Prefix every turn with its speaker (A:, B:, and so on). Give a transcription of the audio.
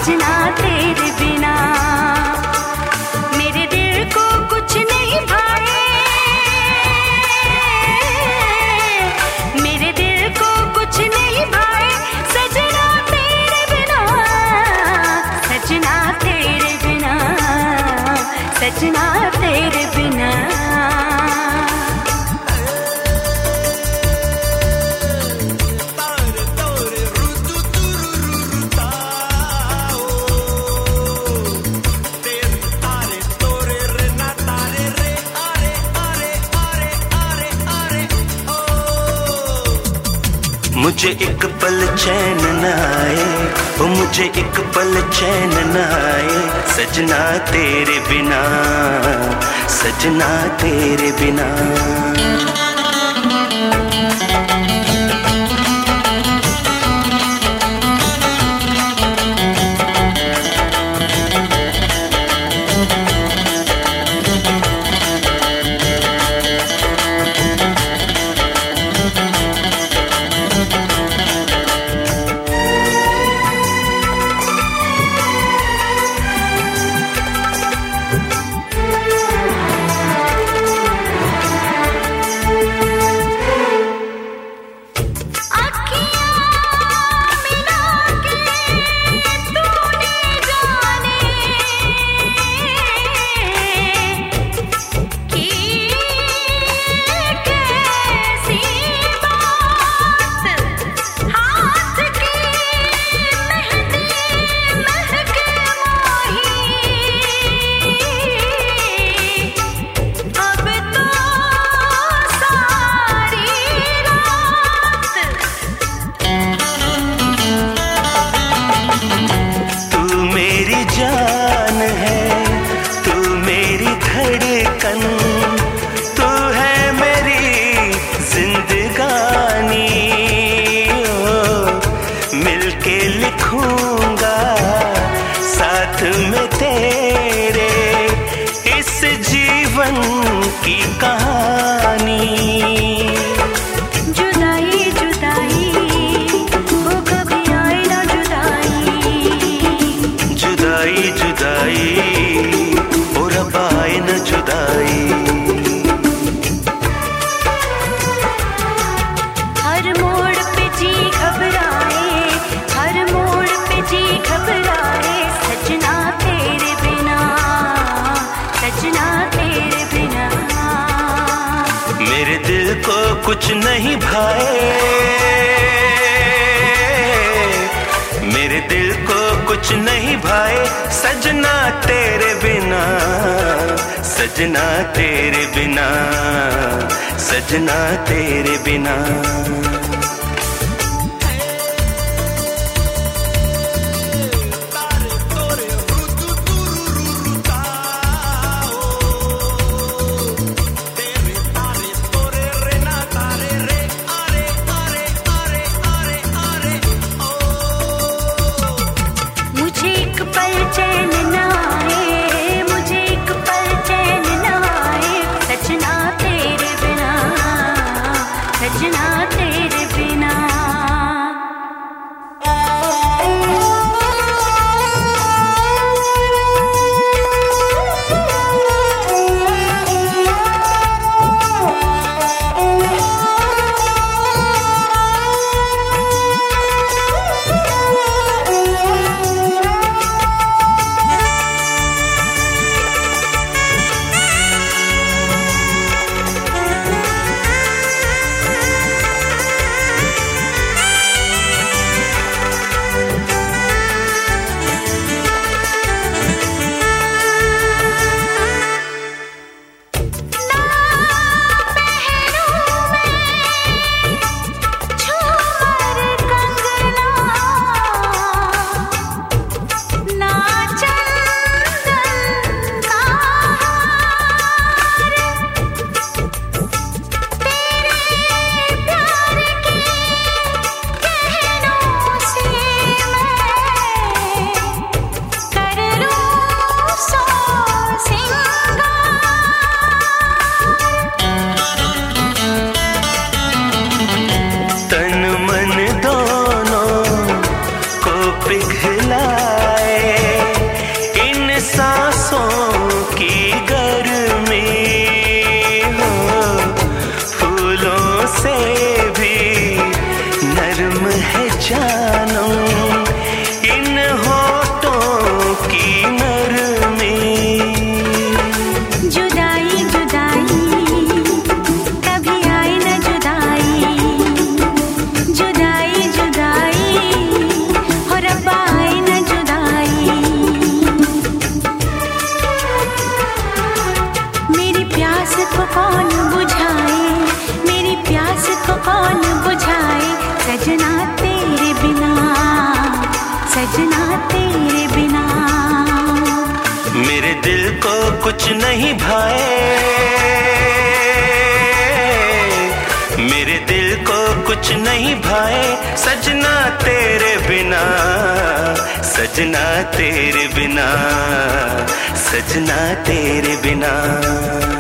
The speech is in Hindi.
A: सजना तेरे बिना। मेरे दिल को कुछ नहीं भाए, मेरे दिल को कुछ नहीं भाए, सजना तेरे बिना, सजना तेरे बिना, सजना तेरे बिना।
B: मुझे एक पल चैन न आए, ओ मुझे एक पल चैन न आए, सजना तेरे बिना, सजना तेरे बिना। लिखूंगा साथ में तेरे इस जीवन की कहानी।
A: जुदाई जुदाई वो कभी आए ना जुदाई,
B: जुदाई जुदाई और अब आए न जुदाई।
A: हर मोड़ पे जी घबराए, हर मोड़ पे जी घबराए, सजना तेरे बिना, सजना तेरे बिना।
B: मेरे दिल को कुछ नहीं भाए, मेरे दिल को कुछ नहीं भाए, सजना तेरे बिना, सजना तेरे बिना, सजना तेरे बिना।
A: मुझे एक पल चैन न आए, मुझे एक पल चैन न आए, सजना तेरे बिना, सजना तेरे बिना।
B: कुछ नहीं भाए, मेरे दिल को कुछ नहीं भाए सजना तेरे बिना, सजना तेरे बिना, सजना तेरे बिना।